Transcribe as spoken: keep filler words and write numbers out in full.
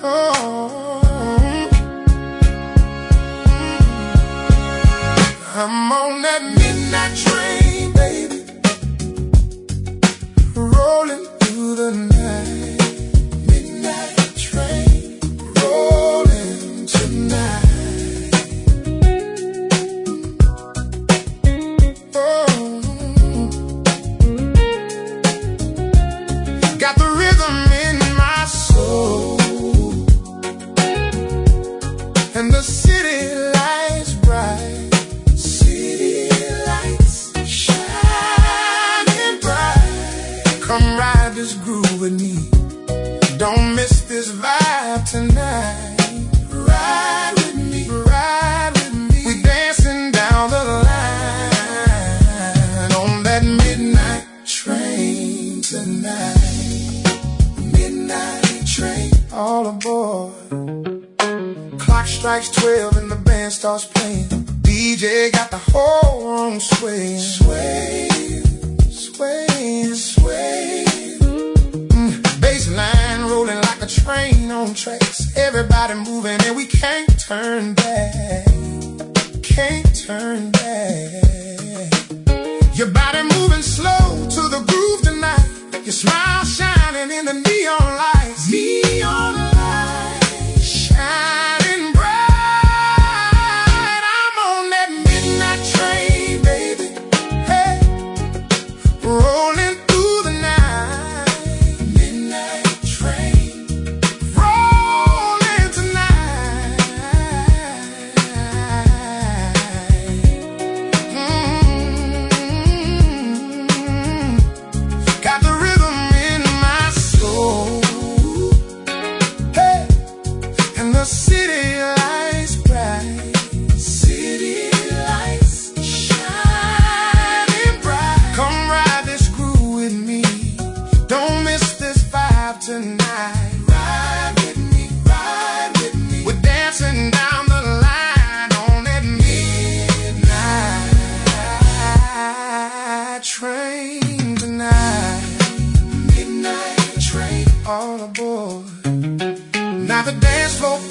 Oh, I'm on that midnight train, baby, rolling through the night. Midnight train, rolling tonight. Oh, got the rhythm in my soul, and the city lights bright. City lights shining bright. Come ride this groove with me. Don't miss this vibe tonight. Ride with me, ride with me. We dancing down the line on that midnight train tonight. Midnight train, all aboard. Clock strikes twelve and the band starts playing. D J got the whole room swaying, swaying, swaying, swaying. Mm, bassline rolling like a train on tracks. Everybody moving and we can't turn back, can't turn back. Your body moving slow to the groove tonight. Your smile shining in the neon lights, neon lights shining bright. I'm on that midnight train, baby, hey, rolling through the night. Midnight train, rolling tonight. Mm-hmm. Got the rhythm in my soul, hey, and the city lights bright. City lights shining bright. Come ride this groove with me. Don't miss this vibe tonight. Ride with me, ride with me. We're dancing down the line on that midnight train tonight. Midnight train, all aboard. Now the dance floor